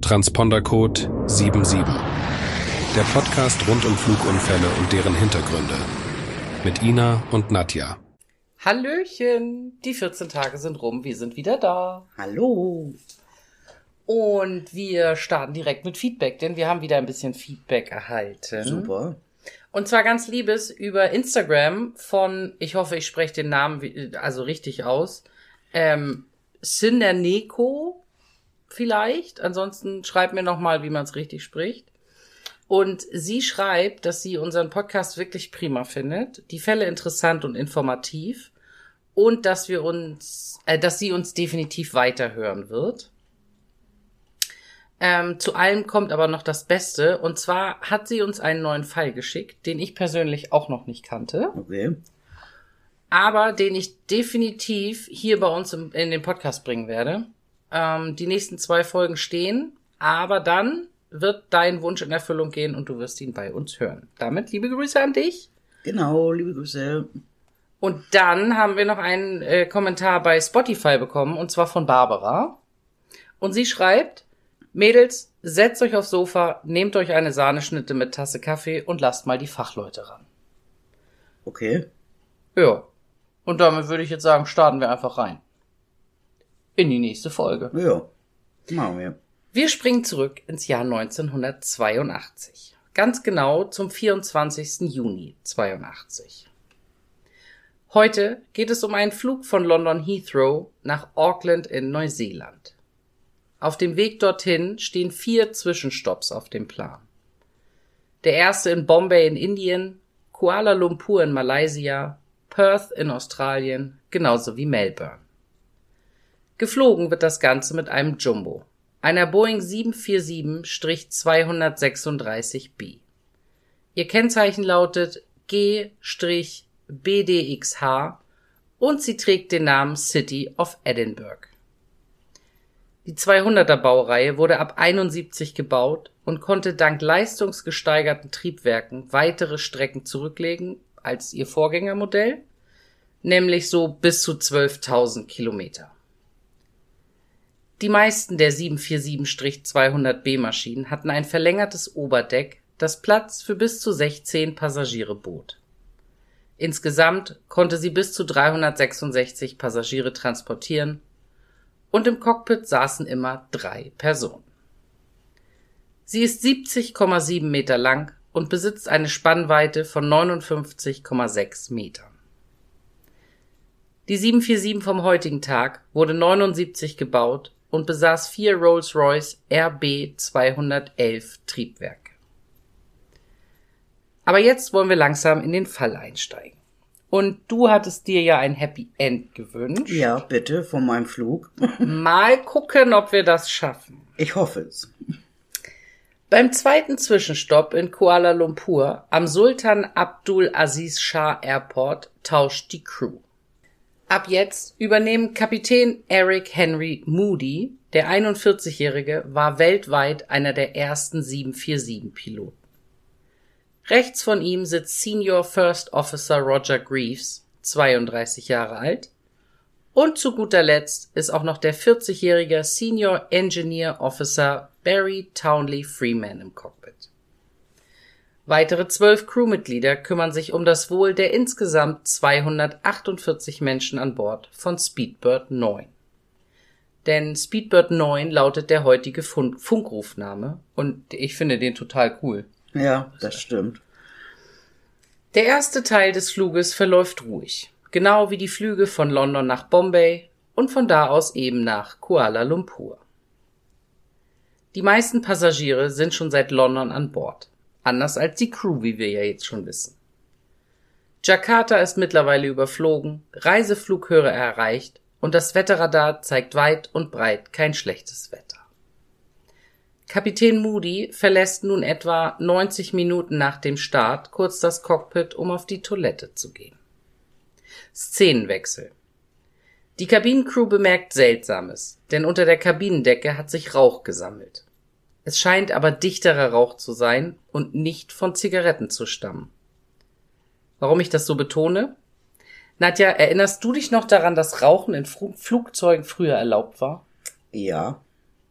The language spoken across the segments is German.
Transpondercode 77. Der Podcast rund um Flugunfälle und deren Hintergründe. Mit Ina und Nadja. Hallöchen, die 14 Tage sind rum, wir sind wieder da. Hallo. Und wir starten direkt mit Feedback, denn wir haben wieder ein bisschen Feedback erhalten. Super. Und zwar ganz liebes über Instagram von, ich hoffe, ich spreche den Namen also richtig aus, Sinerneko vielleicht. Ansonsten schreibt mir nochmal, wie man es richtig spricht. Und sie schreibt, dass sie unseren Podcast wirklich prima findet, die Fälle interessant und informativ und dass sie uns definitiv weiterhören wird. Zu allem kommt aber noch das Beste, und zwar hat sie uns einen neuen Fall geschickt, den ich persönlich auch noch nicht kannte. Okay. Aber den ich definitiv hier bei uns in den Podcast bringen werde. Die nächsten 2 Folgen stehen, aber dann wird dein Wunsch in Erfüllung gehen und du wirst ihn bei uns hören. Damit liebe Grüße an dich. Genau, liebe Grüße. Und dann haben wir noch einen Kommentar bei Spotify bekommen, und zwar von Barbara. Und sie schreibt: Mädels, setzt euch aufs Sofa, nehmt euch eine Sahneschnitte mit Tasse Kaffee und lasst mal die Fachleute ran. Okay. Ja, und damit würde ich jetzt sagen, starten wir einfach rein. In die nächste Folge. Ja, machen wir. Wir springen zurück ins Jahr 1982. Ganz genau zum 24. Juni 82. Heute geht es um einen Flug von London Heathrow nach Auckland in Neuseeland. Auf dem Weg dorthin stehen 4 Zwischenstopps auf dem Plan. Der erste in Bombay in Indien, Kuala Lumpur in Malaysia, Perth in Australien, genauso wie Melbourne. Geflogen wird das Ganze mit einem Jumbo, einer Boeing 747-236B. Ihr Kennzeichen lautet G-BDXH und sie trägt den Namen City of Edinburgh. Die 200er Baureihe wurde ab 71 gebaut und konnte dank leistungsgesteigerten Triebwerken weitere Strecken zurücklegen als ihr Vorgängermodell, nämlich so bis zu 12.000 Kilometer. Die meisten der 747-200B Maschinen hatten ein verlängertes Oberdeck, das Platz für bis zu 16 Passagiere bot. Insgesamt konnte sie bis zu 366 Passagiere transportieren und im Cockpit saßen immer 3 Personen. Sie ist 70,7 Meter lang und besitzt eine Spannweite von 59,6 Metern. Die 747 vom heutigen Tag wurde 79 gebaut und besaß 4 Rolls-Royce RB211 Triebwerke. Aber jetzt wollen wir langsam in den Fall einsteigen. Und du hattest dir ja ein Happy End gewünscht. Ja, bitte, von meinem Flug. Mal gucken, ob wir das schaffen. Ich hoffe es. Beim zweiten Zwischenstopp in Kuala Lumpur am Sultan Abdul Aziz Shah Airport tauscht die Crew. Ab jetzt übernehmen Kapitän Eric Henry Moody, der 41-Jährige, war weltweit einer der ersten 747-Piloten. Rechts von ihm sitzt Senior First Officer Roger Greaves, 32 Jahre alt, und zu guter Letzt ist auch noch der 40-jährige Senior Engineer Officer Barry Townley Freeman im Cockpit. Weitere 12 Crewmitglieder kümmern sich um das Wohl der insgesamt 248 Menschen an Bord von Speedbird 9. Denn Speedbird 9 lautet der heutige Funkrufname und ich finde den total cool. Ja, das stimmt. Der erste Teil des Fluges verläuft ruhig, genau wie die Flüge von London nach Bombay und von da aus eben nach Kuala Lumpur. Die meisten Passagiere sind schon seit London an Bord. Anders als die Crew, wie wir ja jetzt schon wissen. Jakarta ist mittlerweile überflogen, Reiseflughöhe erreicht und das Wetterradar zeigt weit und breit kein schlechtes Wetter. Kapitän Moody verlässt nun etwa 90 Minuten nach dem Start kurz das Cockpit, um auf die Toilette zu gehen. Szenenwechsel. Die Kabinencrew bemerkt Seltsames, denn unter der Kabinendecke hat sich Rauch gesammelt. Es scheint aber dichterer Rauch zu sein und nicht von Zigaretten zu stammen. Warum ich das so betone? Nadja, erinnerst du dich noch daran, dass Rauchen in Flugzeugen früher erlaubt war? Ja.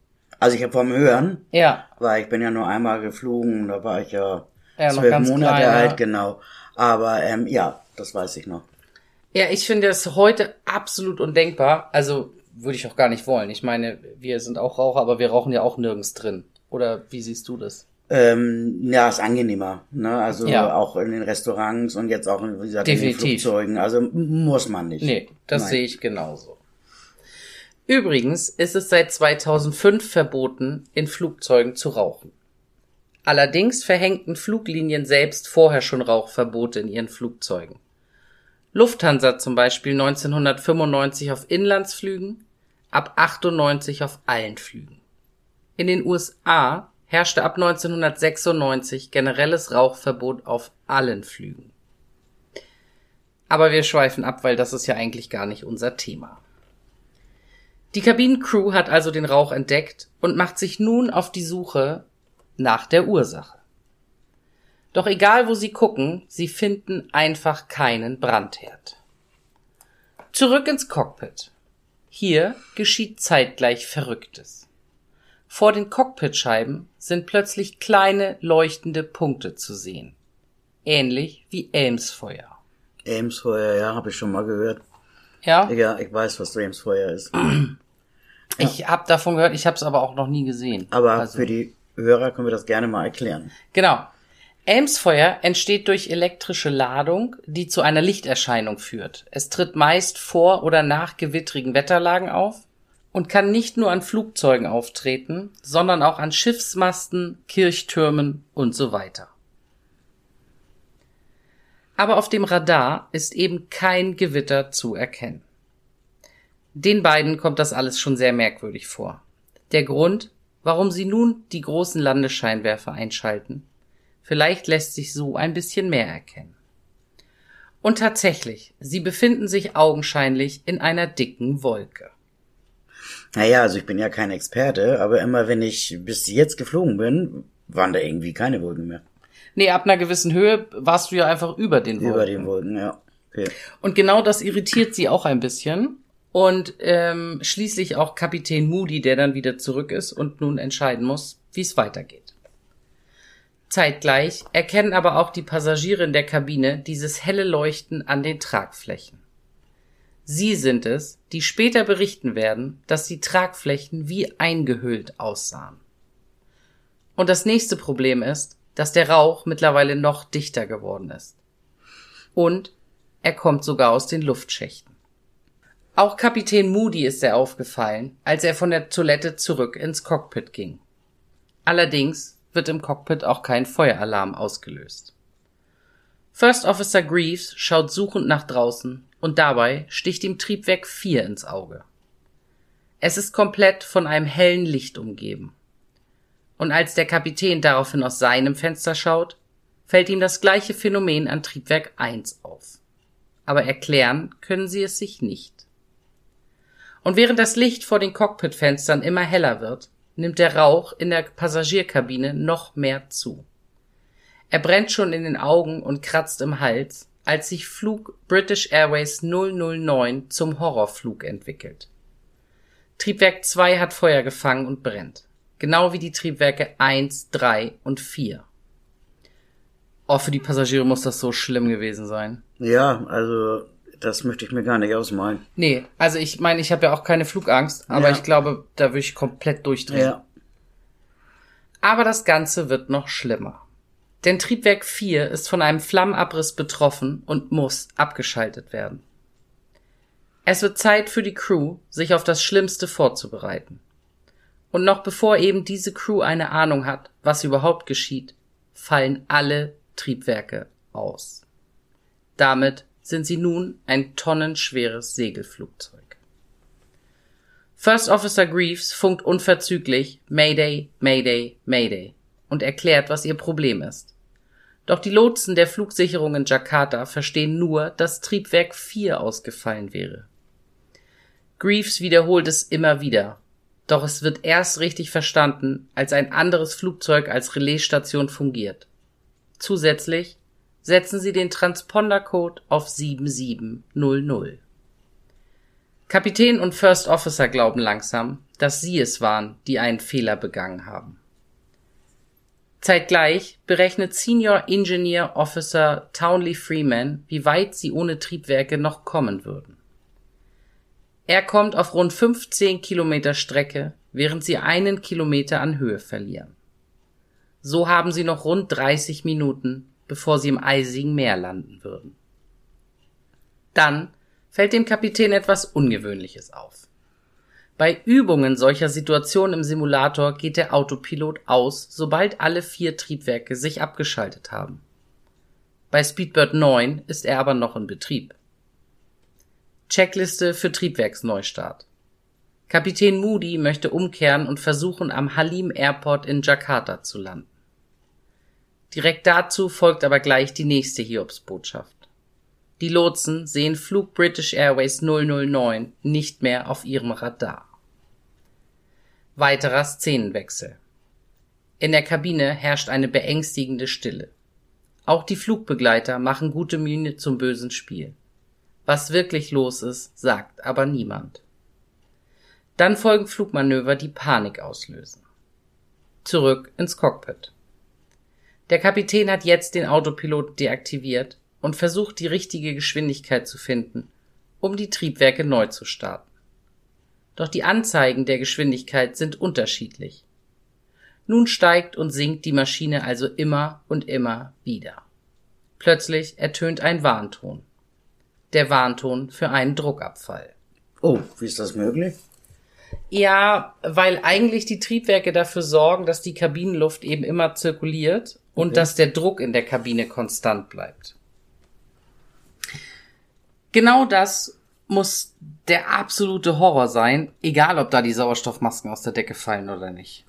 Also ich habe vom Hören, Ja. weil ich bin ja nur einmal geflogen, da war ich ja Ja, noch 12 ganz Monate klein, alt, ja. genau. Aber ja, das weiß ich noch. Ja, ich finde das heute absolut undenkbar. Also würde ich auch gar nicht wollen. Ich meine, wir sind auch Raucher, aber wir rauchen ja auch nirgends drin. Oder wie siehst du das? Ja, ist angenehmer, ne? Also Ja. auch in den Restaurants und jetzt auch, wie gesagt, in den Definitiv. Flugzeugen. Also muss man nicht. Nee, das Nein. sehe ich genauso. Übrigens ist es seit 2005 verboten, in Flugzeugen zu rauchen. Allerdings verhängten Fluglinien selbst vorher schon Rauchverbote in ihren Flugzeugen. Lufthansa zum Beispiel 1995 auf Inlandsflügen, ab 98 auf allen Flügen. In den USA herrschte ab 1996 generelles Rauchverbot auf allen Flügen. Aber wir schweifen ab, weil das ist ja eigentlich gar nicht unser Thema. Die Kabinencrew hat also den Rauch entdeckt und macht sich nun auf die Suche nach der Ursache. Doch egal wo sie gucken, sie finden einfach keinen Brandherd. Zurück ins Cockpit. Hier geschieht zeitgleich Verrücktes. Vor den Cockpitscheiben sind plötzlich kleine leuchtende Punkte zu sehen. Ähnlich wie Elmsfeuer. Elmsfeuer, ja, habe ich schon mal gehört. Ja? Ja, ich weiß, was Elmsfeuer ist. Ich habe davon gehört, ich habe es aber auch noch nie gesehen. Aber Also, für die Hörer können wir das gerne mal erklären. genau. Elmsfeuer entsteht durch elektrische Ladung, die zu einer Lichterscheinung führt. Es tritt meist vor oder nach gewittrigen Wetterlagen auf und kann nicht nur an Flugzeugen auftreten, sondern auch an Schiffsmasten, Kirchtürmen und so weiter. Aber auf dem Radar ist eben kein Gewitter zu erkennen. Den beiden kommt das alles schon sehr merkwürdig vor. Der Grund, warum sie nun die großen Landescheinwerfer einschalten, vielleicht lässt sich so ein bisschen mehr erkennen. Und tatsächlich, sie befinden sich augenscheinlich in einer dicken Wolke. Naja, also ich bin ja kein Experte, aber immer wenn ich bis jetzt geflogen bin, waren da irgendwie keine Wolken mehr. Nee, ab einer gewissen Höhe warst du ja einfach über den Wolken. Über den Wolken, ja. Okay. Und genau das irritiert sie auch ein bisschen. Und schließlich auch Kapitän Moody, der dann wieder zurück ist und nun entscheiden muss, wie es weitergeht. Zeitgleich erkennen aber auch die Passagiere in der Kabine dieses helle Leuchten an den Tragflächen. Sie sind es, die später berichten werden, dass die Tragflächen wie eingehüllt aussahen. Und das nächste Problem ist, dass der Rauch mittlerweile noch dichter geworden ist. Und er kommt sogar aus den Luftschächten. Auch Kapitän Moody ist er aufgefallen, als er von der Toilette zurück ins Cockpit ging. Allerdings wird im Cockpit auch kein Feueralarm ausgelöst. First Officer Greaves schaut suchend nach draußen und dabei sticht ihm Triebwerk 4 ins Auge. Es ist komplett von einem hellen Licht umgeben. Und als der Kapitän daraufhin aus seinem Fenster schaut, fällt ihm das gleiche Phänomen an Triebwerk 1 auf. Aber erklären können sie es sich nicht. Und während das Licht vor den Cockpitfenstern immer heller wird, nimmt der Rauch in der Passagierkabine noch mehr zu. Er brennt schon in den Augen und kratzt im Hals, als sich Flug British Airways 009 zum Horrorflug entwickelt. Triebwerk 2 hat Feuer gefangen und brennt. Genau wie die Triebwerke 1, 3 und 4. Oh, für die Passagiere muss das so schlimm gewesen sein. Ja, also das möchte ich mir gar nicht ausmalen. Nee, also ich meine, ich habe ja auch keine Flugangst, aber Ja. ich glaube, da würde ich komplett durchdrehen. Ja. Aber das Ganze wird noch schlimmer. Denn Triebwerk 4 ist von einem Flammenabriss betroffen und muss abgeschaltet werden. Es wird Zeit für die Crew, sich auf das Schlimmste vorzubereiten. Und noch bevor eben diese Crew eine Ahnung hat, was überhaupt geschieht, fallen alle Triebwerke aus. Damit sind sie nun ein tonnenschweres Segelflugzeug. First Officer Greaves funkt unverzüglich Mayday, Mayday, Mayday und erklärt, was ihr Problem ist. Doch die Lotsen der Flugsicherung in Jakarta verstehen nur, dass Triebwerk 4 ausgefallen wäre. Greaves wiederholt es immer wieder, doch es wird erst richtig verstanden, als ein anderes Flugzeug als Relaisstation fungiert. Zusätzlich setzen sie den Transpondercode auf 7700. Kapitän und First Officer glauben langsam, dass sie es waren, die einen Fehler begangen haben. Zeitgleich berechnet Senior Engineer Officer Townley Freeman, wie weit sie ohne Triebwerke noch kommen würden. Er kommt auf rund 15 Kilometer Strecke, während sie 1 Kilometer an Höhe verlieren. So haben sie noch rund 30 Minuten, bevor sie im eisigen Meer landen würden. Dann fällt dem Kapitän etwas Ungewöhnliches auf. Bei Übungen solcher Situationen im Simulator geht der Autopilot aus, sobald alle 4 Triebwerke sich abgeschaltet haben. Bei Speedbird 9 ist er aber noch in Betrieb. Checkliste für Triebwerksneustart. Kapitän Moody möchte umkehren und versuchen, am Halim Airport in Jakarta zu landen. Direkt dazu folgt aber gleich die nächste Hiobsbotschaft. Die Lotsen sehen Flug British Airways 009 nicht mehr auf ihrem Radar. Weiterer Szenenwechsel. In der Kabine herrscht eine beängstigende Stille. Auch die Flugbegleiter machen gute Miene zum bösen Spiel. Was wirklich los ist, sagt aber niemand. Dann folgen Flugmanöver, die Panik auslösen. Zurück ins Cockpit. Der Kapitän hat jetzt den Autopilot deaktiviert und versucht, die richtige Geschwindigkeit zu finden, um die Triebwerke neu zu starten. Doch die Anzeigen der Geschwindigkeit sind unterschiedlich. Nun steigt und sinkt die Maschine also immer und immer wieder. Plötzlich ertönt ein Warnton. Der Warnton für einen Druckabfall. Oh, wie ist das möglich? Ja, weil eigentlich die Triebwerke dafür sorgen, dass die Kabinenluft eben immer zirkuliert und dass der Druck in der Kabine konstant bleibt. Genau das muss der absolute Horror sein, egal ob da die Sauerstoffmasken aus der Decke fallen oder nicht.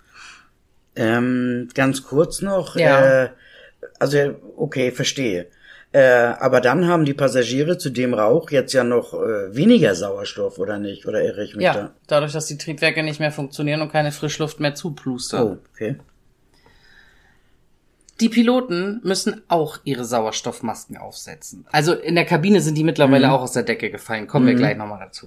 Ganz kurz noch. Ja. Also, okay, verstehe. Aber dann haben die Passagiere zu dem Rauch jetzt ja noch weniger Sauerstoff, oder nicht? Oder irre ich mich da? Ja, dadurch, dass die Triebwerke nicht mehr funktionieren und keine Frischluft mehr zuplustern. Oh, okay. Die Piloten müssen auch ihre Sauerstoffmasken aufsetzen. Also in der Kabine sind die mittlerweile auch aus der Decke gefallen. Kommen wir gleich nochmal dazu.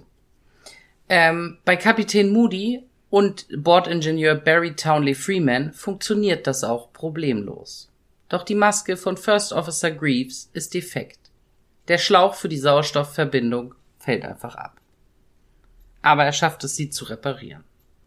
Bei Kapitän Moody und Bordingenieur Barry Townley Freeman funktioniert das auch problemlos. Doch die Maske von First Officer Greaves ist defekt. Der Schlauch für die Sauerstoffverbindung fällt einfach ab. Aber er schafft es, sie zu reparieren.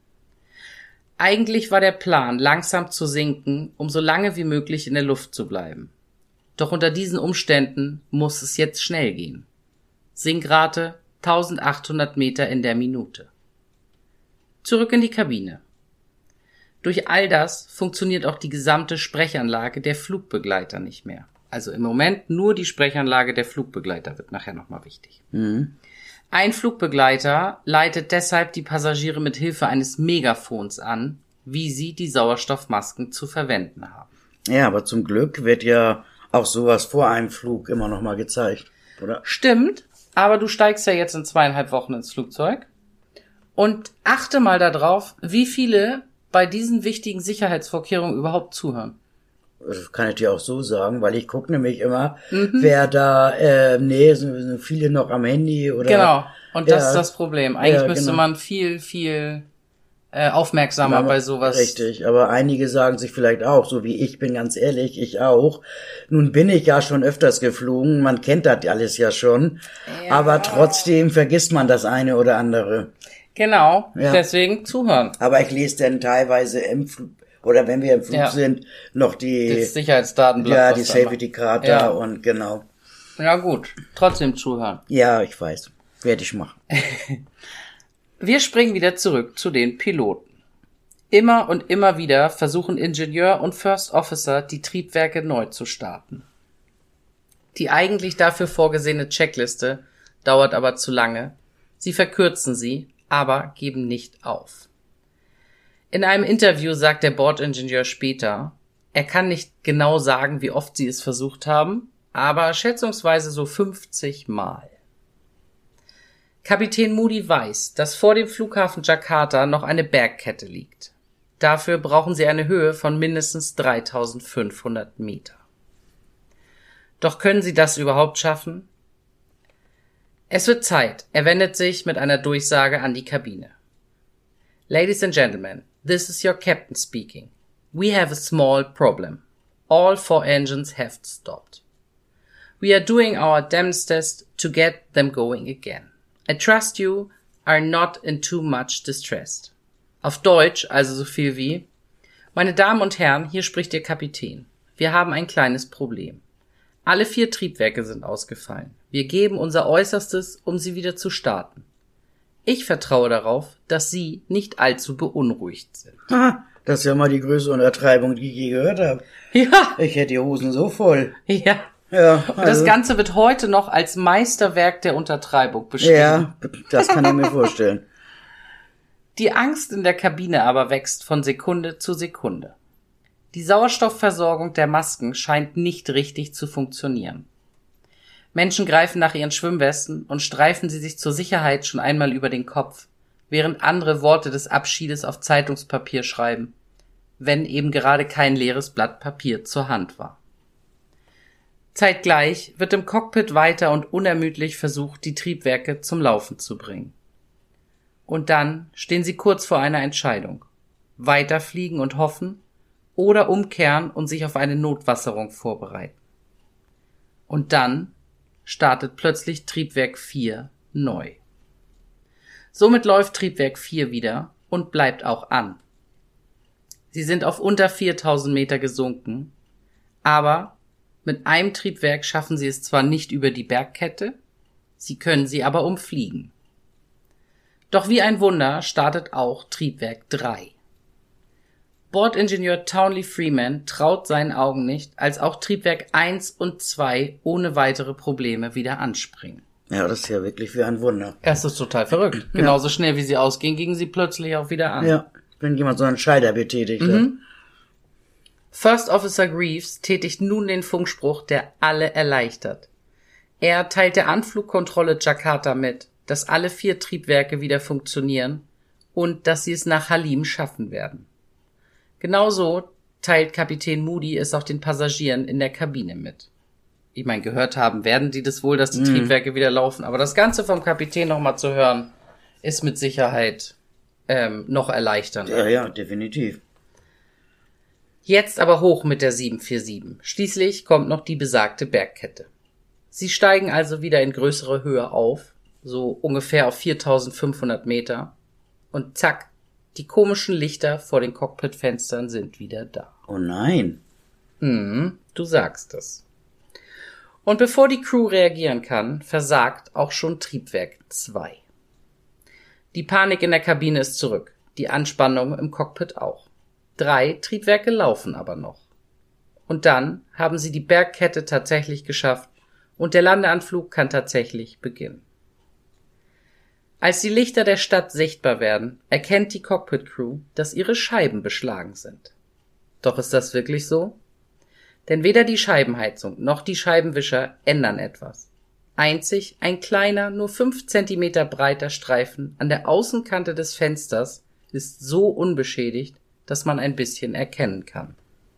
Eigentlich war der Plan, langsam zu sinken, um so lange wie möglich in der Luft zu bleiben. Doch unter diesen Umständen muss es jetzt schnell gehen. Sinkrate 1800 Meter in der Minute. Zurück in die Kabine. Durch all das funktioniert auch die gesamte Sprechanlage der Flugbegleiter nicht mehr. Also im Moment nur die Sprechanlage der Flugbegleiter wird nachher nochmal wichtig. Ein Flugbegleiter leitet deshalb die Passagiere mit Hilfe eines Megafons an, wie sie die Sauerstoffmasken zu verwenden haben. Ja, aber zum Glück wird ja auch sowas vor einem Flug immer noch mal gezeigt, oder? Stimmt, aber du steigst ja jetzt in 2,5 Wochen ins Flugzeug und achte mal darauf, wie viele bei diesen wichtigen Sicherheitsvorkehrungen überhaupt zuhören. Das kann ich dir auch so sagen, weil ich gucke nämlich immer, wer da, sind viele noch am Handy oder. Genau, und das ist das Problem. Eigentlich müsste man viel aufmerksamer bei sowas. Richtig, aber einige sagen sich vielleicht auch, so wie ich bin ganz ehrlich, ich auch. Nun bin ich ja schon öfters geflogen, man kennt das alles ja schon, aber trotzdem vergisst man das eine oder andere. Genau, deswegen zuhören. Aber ich lese dann teilweise im Flug, oder wenn wir im Flug sind, noch das Sicherheitsdatenblatt. Ja, die Safety Card da und genau. Ja gut, trotzdem zuhören. Ja, ich weiß. Werde ich machen. Wir springen wieder zurück zu den Piloten. Immer und immer wieder versuchen Ingenieur und First Officer, die Triebwerke neu zu starten. Die eigentlich dafür vorgesehene Checkliste dauert aber zu lange. Sie verkürzen sie, aber geben nicht auf. In einem Interview sagt der Bordingenieur später, er kann nicht genau sagen, wie oft sie es versucht haben, aber schätzungsweise so 50 Mal. Kapitän Moody weiß, dass vor dem Flughafen Jakarta noch eine Bergkette liegt. Dafür brauchen sie eine Höhe von mindestens 3500 Meter. Doch können sie das überhaupt schaffen? Es wird Zeit. Er wendet sich mit einer Durchsage an die Kabine. Ladies and gentlemen, this is your captain speaking. We have a small problem. All 4 engines have stopped. We are doing our damnedest to get them going again. I trust you are not in too much distress. Auf Deutsch also so viel wie: Meine Damen und Herren, hier spricht Ihr Kapitän. Wir haben ein kleines Problem. Alle 4 Triebwerke sind ausgefallen. Wir geben unser Äußerstes, um sie wieder zu starten. Ich vertraue darauf, dass Sie nicht allzu beunruhigt sind. Ha, das ist ja mal die größte Untertreibung, die ich je gehört habe. Ja. Ich hätte die Hosen so voll. Ja. Ja, Und das Ganze wird heute noch als Meisterwerk der Untertreibung beschrieben. Ja, das kann ich mir vorstellen. Die Angst in der Kabine aber wächst von Sekunde zu Sekunde. Die Sauerstoffversorgung der Masken scheint nicht richtig zu funktionieren. Menschen greifen nach ihren Schwimmwesten und streifen sie sich zur Sicherheit schon einmal über den Kopf, während andere Worte des Abschiedes auf Zeitungspapier schreiben, wenn eben gerade kein leeres Blatt Papier zur Hand war. Zeitgleich wird im Cockpit weiter und unermüdlich versucht, die Triebwerke zum Laufen zu bringen. Und dann stehen sie kurz vor einer Entscheidung: Weiterfliegen und hoffen oder umkehren und sich auf eine Notwasserung vorbereiten. Und dann startet plötzlich Triebwerk 4 neu. Somit läuft Triebwerk 4 wieder und bleibt auch an. Sie sind auf unter 4000 Meter gesunken, aber mit einem Triebwerk schaffen sie es zwar nicht über die Bergkette, sie können sie aber umfliegen. Doch wie ein Wunder startet auch Triebwerk 3. Bordingenieur Townley Freeman traut seinen Augen nicht, als auch Triebwerk 1 und 2 ohne weitere Probleme wieder anspringen. Ja, das ist ja wirklich wie ein Wunder. Es ist total verrückt. Ja. Genauso schnell wie sie ausgehen, gingen sie plötzlich auch wieder an. Ja, wenn jemand so einen Schalter betätigt hat. First Officer Greaves tätigt nun den Funkspruch, der alle erleichtert. Er teilt der Anflugkontrolle Jakarta mit, dass alle 4 Triebwerke wieder funktionieren und dass sie es nach Halim schaffen werden. Genauso teilt Kapitän Moody es auch den Passagieren in der Kabine mit. Ich meine, gehört haben werden die das wohl, dass die Triebwerke wieder laufen, aber das Ganze vom Kapitän nochmal zu hören, ist mit Sicherheit noch erleichternder. Ja, definitiv. Jetzt aber hoch mit der 747. Schließlich kommt noch die besagte Bergkette. Sie steigen also wieder in größere Höhe auf, so ungefähr auf 4500 Meter, und zack, die komischen Lichter vor den Cockpitfenstern sind wieder da. Oh nein. Du sagst es. Und bevor die Crew reagieren kann, versagt auch schon Triebwerk 2. Die Panik in der Kabine ist zurück, die Anspannung im Cockpit auch. 3 Triebwerke laufen aber noch. Und dann haben sie die Bergkette tatsächlich geschafft und der Landeanflug kann tatsächlich beginnen. Als die Lichter der Stadt sichtbar werden, erkennt die Cockpit-Crew, dass ihre Scheiben beschlagen sind. Doch ist das wirklich so? Denn weder die Scheibenheizung noch die Scheibenwischer ändern etwas. Einzig ein kleiner, nur 5 Zentimeter breiter Streifen an der Außenkante des Fensters ist so unbeschädigt, dass man ein bisschen erkennen kann.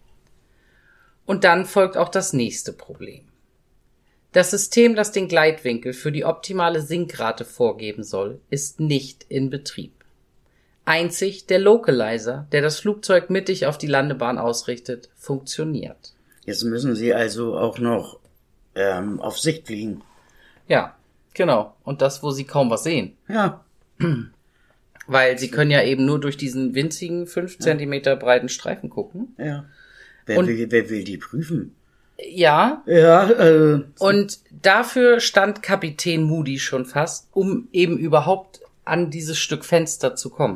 Und dann folgt auch das nächste Problem. Das System, das den Gleitwinkel für die optimale Sinkrate vorgeben soll, ist nicht in Betrieb. Einzig der Localizer, der das Flugzeug mittig auf die Landebahn ausrichtet, funktioniert. Jetzt müssen sie also auch noch auf Sicht fliegen. Ja, genau. Und das, wo sie kaum was sehen. Ja. Weil sie können ja eben nur durch diesen winzigen 5 Zentimeter breiten Streifen gucken. Ja. Wer will die prüfen? Ja. Ja. Und dafür stand Kapitän Moody schon fast, um eben überhaupt an dieses Stück Fenster zu kommen.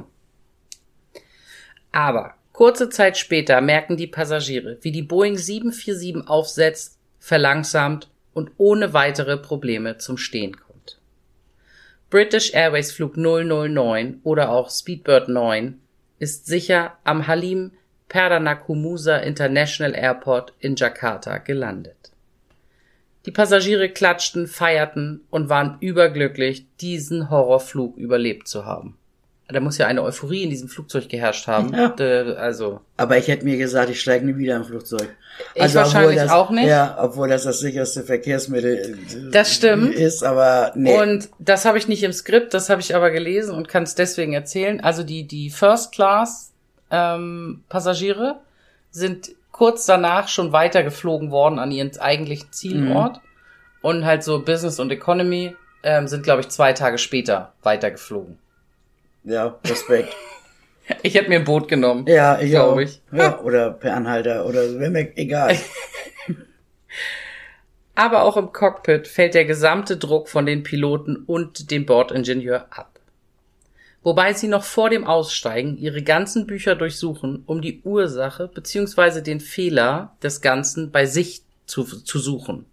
Aber kurze Zeit später merken die Passagiere, wie die Boeing 747 aufsetzt, verlangsamt und ohne weitere Probleme zum Stehen kommt. British Airways Flug 009 oder auch Speedbird 9 ist sicher am Halim Perdanakumosa International Airport in Jakarta gelandet. Die Passagiere klatschten, feierten und waren überglücklich, diesen Horrorflug überlebt zu haben. Da muss ja eine Euphorie in diesem Flugzeug geherrscht haben. Ja. Also. Aber ich hätte mir gesagt, ich steige nie wieder im Flugzeug. Ich wahrscheinlich auch nicht. Ja, obwohl das sicherste Verkehrsmittel das stimmt. ist, aber nee. Und das habe ich nicht im Skript, das habe ich aber gelesen und kann es deswegen erzählen. Also die First Class Passagiere sind kurz danach schon weitergeflogen worden an ihren eigentlichen Zielort. Und halt so Business und Economy sind, glaube ich, 2 Tage später weitergeflogen. Ja, Respekt. Ich hätte mir ein Boot genommen. Ja, ich glaube auch. ich. Ja, oder per Anhalter oder wäre mir egal. Aber auch im Cockpit fällt der gesamte Druck von den Piloten und dem Bordingenieur ab. Wobei sie noch vor dem Aussteigen ihre ganzen Bücher durchsuchen, um die Ursache bzw. den Fehler des Ganzen bei sich zu suchen.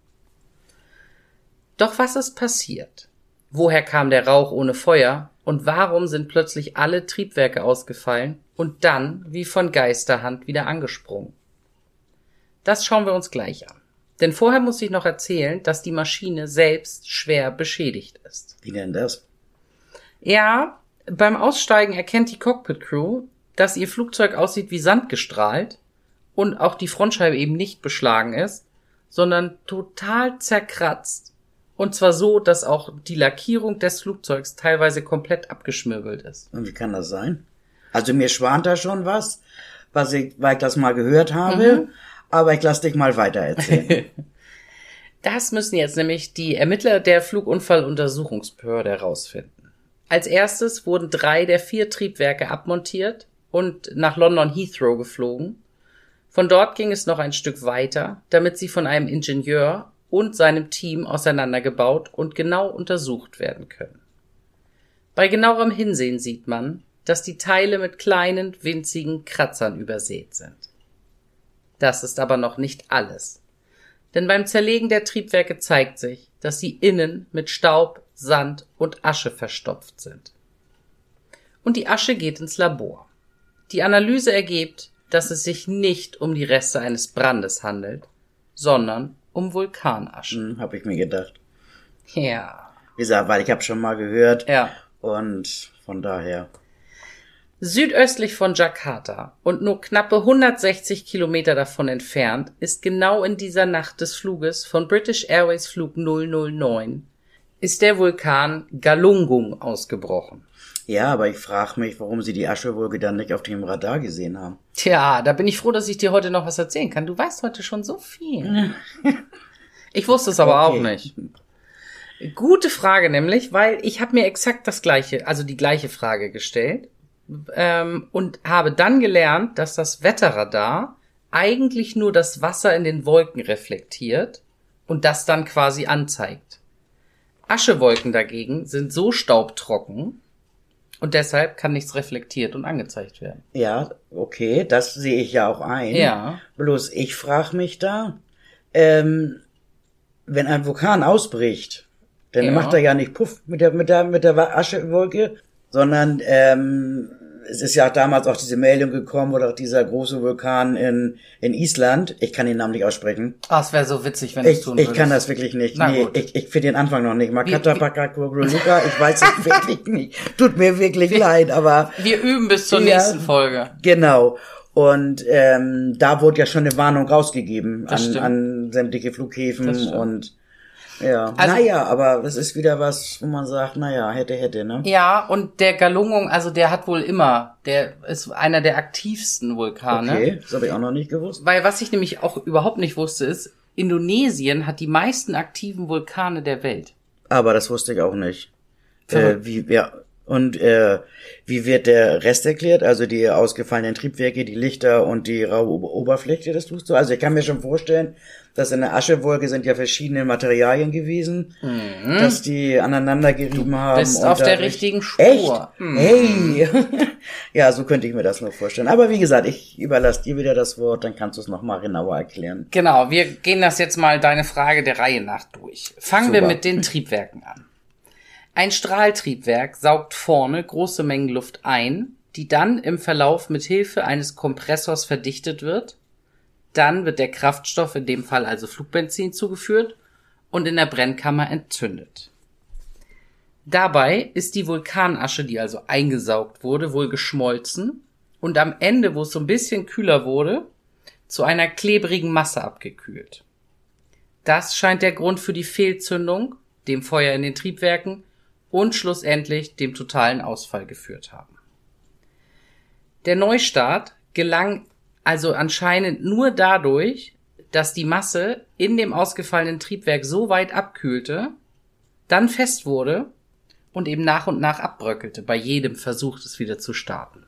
Doch was ist passiert? Woher kam der Rauch ohne Feuer? Und warum sind plötzlich alle Triebwerke ausgefallen und dann wie von Geisterhand wieder angesprungen? Das schauen wir uns gleich an. Denn vorher muss ich noch erzählen, dass die Maschine selbst schwer beschädigt ist. Wie denn das? Ja, beim Aussteigen erkennt die Cockpit-Crew, dass ihr Flugzeug aussieht wie sandgestrahlt und auch die Frontscheibe eben nicht beschlagen ist, sondern total zerkratzt. Und zwar so, dass auch die Lackierung des Flugzeugs teilweise komplett abgeschmirgelt ist. Und wie kann das sein? Also mir schwant da schon was, weil ich das mal gehört habe, aber ich lass dich mal weiter erzählen. Das müssen jetzt nämlich die Ermittler der Flugunfalluntersuchungsbehörde herausfinden. Als erstes wurden 3 der 4 Triebwerke abmontiert und nach London Heathrow geflogen. Von dort ging es noch ein Stück weiter, damit sie von einem Ingenieur und seinem Team auseinandergebaut und genau untersucht werden können. Bei genauerem Hinsehen sieht man, dass die Teile mit kleinen, winzigen Kratzern übersät sind. Das ist aber noch nicht alles. Denn beim Zerlegen der Triebwerke zeigt sich, dass sie innen mit Staub, Sand und Asche verstopft sind. Und die Asche geht ins Labor. Die Analyse ergibt, dass es sich nicht um die Reste eines Brandes handelt, sondern um Vulkanasche. Habe ich mir gedacht. Ja. Wie gesagt, weil ich habe schon mal gehört. Ja. Und von daher. Südöstlich von Jakarta und nur knappe 160 Kilometer davon entfernt ist genau in dieser Nacht des Fluges von British Airways Flug 009 ist der Vulkan Galunggung ausgebrochen. Ja, aber ich frage mich, warum sie die Aschewolke dann nicht auf dem Radar gesehen haben. Tja, da bin ich froh, dass ich dir heute noch was erzählen kann. Du weißt heute schon so viel. Ich wusste es aber auch nicht. Gute Frage nämlich, weil ich habe mir exakt die gleiche Frage gestellt und habe dann gelernt, dass das Wetterradar eigentlich nur das Wasser in den Wolken reflektiert und das dann quasi anzeigt. Aschewolken dagegen sind so staubtrocken, und deshalb kann nichts reflektiert und angezeigt werden. Ja, okay, das sehe ich ja auch ein. Ja. Bloß ich frage mich da, wenn ein Vulkan ausbricht, dann macht er ja nicht Puff mit der Aschewolke, sondern es ist ja damals auch diese Meldung gekommen, oder auch dieser große Vulkan in Island. Ich kann den Namen nicht aussprechen. Ah, es wäre so witzig, wenn du es tun würdest. Ich kann das wirklich nicht. Na Nee, gut. ich finde den Anfang noch nicht. Makatapakakogluka, ich weiß es wirklich nicht. Tut mir wirklich leid, aber... Wir üben bis zur nächsten Folge. Genau. Und da wurde ja schon eine Warnung rausgegeben Das an sämtliche Flughäfen Das stimmt. und ja. Also- naja, aber das ist wieder was, wo man sagt, naja, hätte, ne? Ja, und der Galunggung, also der ist einer der aktivsten Vulkane. Okay, das habe ich auch noch nicht gewusst. Weil was ich nämlich auch überhaupt nicht wusste, ist, Indonesien hat die meisten aktiven Vulkane der Welt. Aber das wusste ich auch nicht. Verrückt. Wie wird der Rest erklärt? Also die ausgefallenen Triebwerke, die Lichter und die raue Oberfläche des Flugs? Also ich kann mir schon vorstellen, dass in der Aschewolke sind ja verschiedene Materialien gewesen, dass die aneinander gerieben haben. Bist und auf der dadurch- richtigen Spur. Echt? Hey! Ja, so könnte ich mir das nur vorstellen. Aber wie gesagt, ich überlasse dir wieder das Wort, dann kannst du es nochmal genauer erklären. Genau, wir gehen das jetzt mal deine Frage der Reihe nach durch. Fangen wir Super. mit den Triebwerken an. Ein Strahltriebwerk saugt vorne große Mengen Luft ein, die dann im Verlauf mit Hilfe eines Kompressors verdichtet wird. Dann wird der Kraftstoff, in dem Fall also Flugbenzin, zugeführt und in der Brennkammer entzündet. Dabei ist die Vulkanasche, die also eingesaugt wurde, wohl geschmolzen und am Ende, wo es so ein bisschen kühler wurde, zu einer klebrigen Masse abgekühlt. Das scheint der Grund für die Fehlzündung, dem Feuer in den Triebwerken und schlussendlich dem totalen Ausfall geführt haben. Der Neustart gelang also anscheinend nur dadurch, dass die Masse in dem ausgefallenen Triebwerk so weit abkühlte, dann fest wurde und eben nach und nach abbröckelte bei jedem Versuch, es wieder zu starten.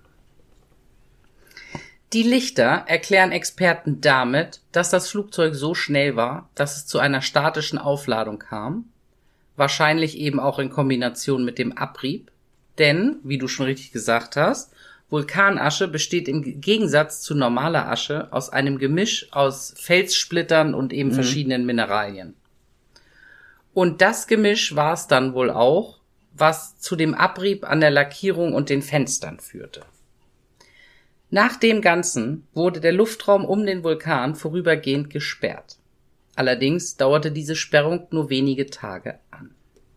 Die Lichter erklären Experten damit, dass das Flugzeug so schnell war, dass es zu einer statischen Aufladung kam, wahrscheinlich eben auch in Kombination mit dem Abrieb, denn, wie du schon richtig gesagt hast, Vulkanasche besteht im Gegensatz zu normaler Asche aus einem Gemisch aus Felssplittern und eben verschiedenen Mineralien. Und das Gemisch war es dann wohl auch, was zu dem Abrieb an der Lackierung und den Fenstern führte. Nach dem Ganzen wurde der Luftraum um den Vulkan vorübergehend gesperrt. Allerdings dauerte diese Sperrung nur wenige Tage an.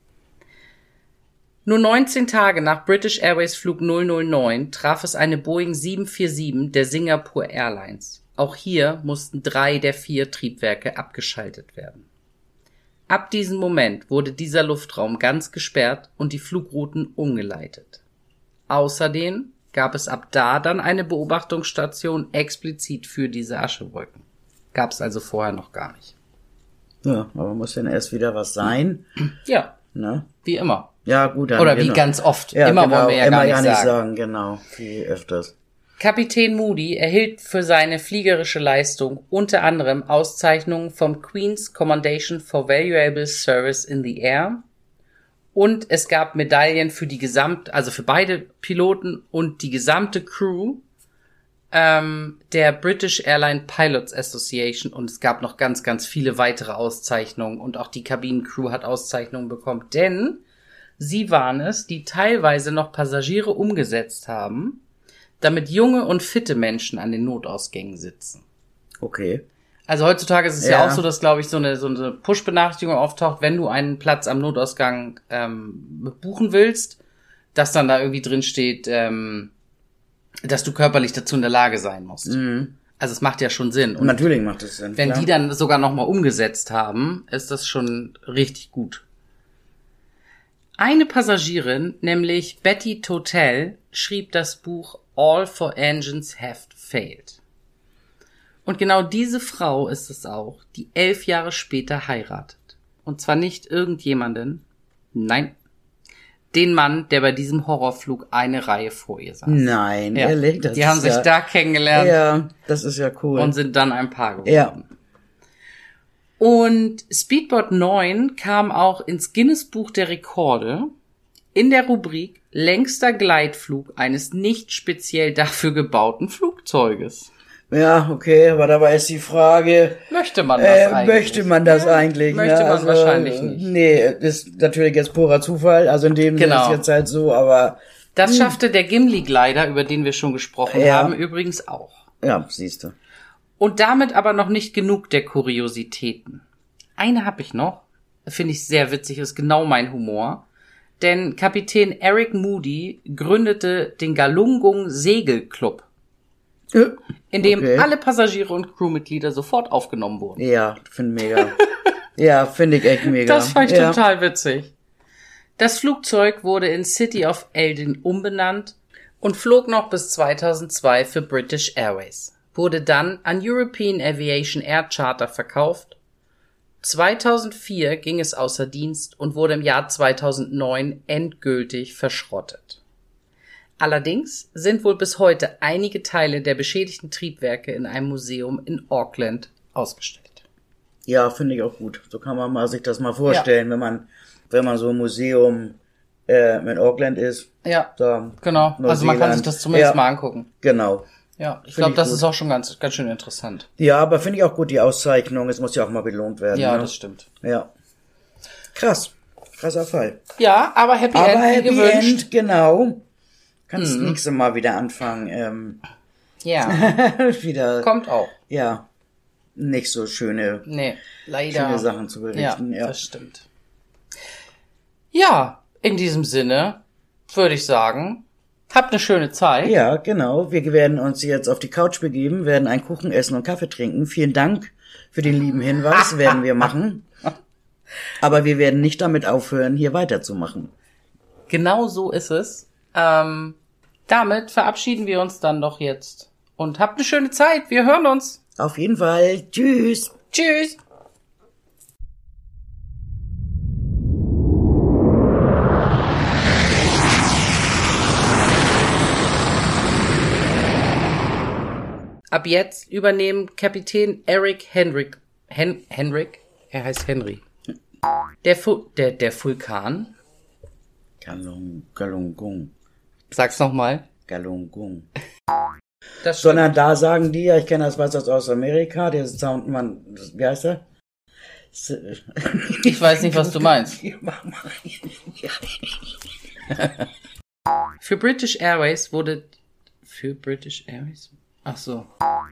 Nur 19 Tage nach British Airways Flug 009 traf es eine Boeing 747 der Singapore Airlines. Auch hier mussten 3 der 4 Triebwerke abgeschaltet werden. Ab diesem Moment wurde dieser Luftraum ganz gesperrt und die Flugrouten umgeleitet. Außerdem gab es ab da dann eine Beobachtungsstation explizit für diese Aschewolken. Gab es also vorher noch gar nicht. Ja, aber muss dann erst wieder was sein. Ja, Ne? wie immer. Ja, gut. Dann, Oder genau. wie ganz oft. Ja, Immer genau, wollen wir ja immer gar nicht sagen. Genau, wie öfters. Kapitän Moody erhielt für seine fliegerische Leistung unter anderem Auszeichnungen vom Queen's Commendation for Valuable Service in the Air und es gab Medaillen für also für beide Piloten und die gesamte Crew der British Airline Pilots Association und es gab noch ganz, ganz viele weitere Auszeichnungen und auch die Kabinencrew hat Auszeichnungen bekommen, denn sie waren es, die teilweise noch Passagiere umgesetzt haben, damit junge und fitte Menschen an den Notausgängen sitzen. Okay. Also heutzutage ist es ja auch so, dass, glaube ich, so eine Push-Benachrichtigung auftaucht, wenn du einen Platz am Notausgang buchen willst, dass dann da irgendwie drin steht, dass du körperlich dazu in der Lage sein musst. Mhm. Also es macht ja schon Sinn. Und natürlich macht es Sinn. Wenn die dann sogar nochmal umgesetzt haben, ist das schon richtig gut. Eine Passagierin, nämlich Betty Totel, schrieb das Buch All 4 Engines Have Failed. Und genau diese Frau ist es auch, die 11 Jahre später heiratet. Und zwar nicht irgendjemanden, nein, den Mann, der bei diesem Horrorflug eine Reihe vor ihr saß. Nein, ja. Ehrlich? Die haben sich da kennengelernt. Ja, das ist ja cool. Und sind dann ein Paar geworden. Ja. Und Speedbot 9 kam auch ins Guinness-Buch der Rekorde in der Rubrik längster Gleitflug eines nicht speziell dafür gebauten Flugzeuges. Ja, okay, aber dabei ist die Frage, möchte man das eigentlich? Möchte man das eigentlich? Möchte man wahrscheinlich nicht. Nee, ist natürlich jetzt purer Zufall, also in dem Sinne ist jetzt halt so, aber... Das schaffte der Gimli-Glider, über den wir schon gesprochen haben, übrigens auch. Ja, siehste. Und damit aber noch nicht genug der Kuriositäten. Eine habe ich noch, finde ich sehr witzig, ist genau mein Humor. Denn Kapitän Eric Moody gründete den Galungung Segelclub, in dem alle Passagiere und Crewmitglieder sofort aufgenommen wurden. Ja, finde mega. Ja, finde ich echt mega. Das fand ich total witzig. Das Flugzeug wurde in City of Eldin umbenannt und flog noch bis 2002 für British Airways, wurde dann an European Aviation Air Charter verkauft. 2004 ging es außer Dienst und wurde im Jahr 2009 endgültig verschrottet. Allerdings sind wohl bis heute einige Teile der beschädigten Triebwerke in einem Museum in Auckland ausgestellt. Ja, finde ich auch gut. So kann man mal sich das mal vorstellen, wenn man so ein Museum in Auckland ist. Ja, da genau. Also man kann sich das zumindest mal angucken. Genau. Ja, ich glaube, das ist auch schon ganz schön interessant. Ja, aber finde ich auch gut, die Auszeichnung. Es muss ja auch mal belohnt werden. Ja, das stimmt. Ja. Krass. Krasser Fall. Ja, aber Happy End wie gewünscht. End, genau. Kannst das nächste Mal wieder anfangen. Ja. wieder. Kommt auch. Ja. Nicht so schöne Sachen zu berichten. Ja, das stimmt. Ja, in diesem Sinne würde ich sagen, habt eine schöne Zeit. Ja, genau. Wir werden uns jetzt auf die Couch begeben, werden einen Kuchen essen und Kaffee trinken. Vielen Dank für den lieben Hinweis, werden wir machen. Aber wir werden nicht damit aufhören, hier weiterzumachen. Genau so ist es. Damit verabschieden wir uns dann doch jetzt. Und habt eine schöne Zeit. Wir hören uns. Auf jeden Fall. Tschüss. Tschüss. Ab jetzt übernehmen Kapitän Eric Henrik. Henrik? Er heißt Henry. Der Vulkan. Galungung. Sag's nochmal. Galungung. Das Sondern da sagen die ja, ich kenne das was aus Amerika, der Soundmann, wie heißt er? Ich weiß nicht, was du meinst. Für British Airways? Ach so.